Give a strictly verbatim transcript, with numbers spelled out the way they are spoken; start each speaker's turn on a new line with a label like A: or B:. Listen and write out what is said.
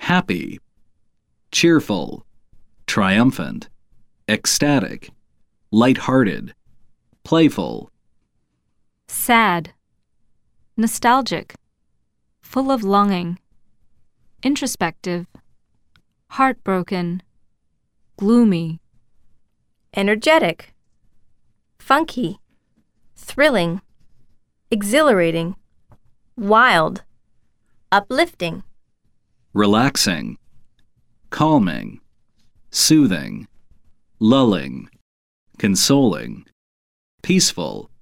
A: happy, cheerful, triumphant, ecstatic, light-hearted, playful.
B: Sad, nostalgic, full of longing, introspective, heartbroken, gloomy.
C: Energetic, funky, thrilling, exhilarating, wild, uplifting.
A: Relaxing, calming, soothing, lulling, consoling, peaceful,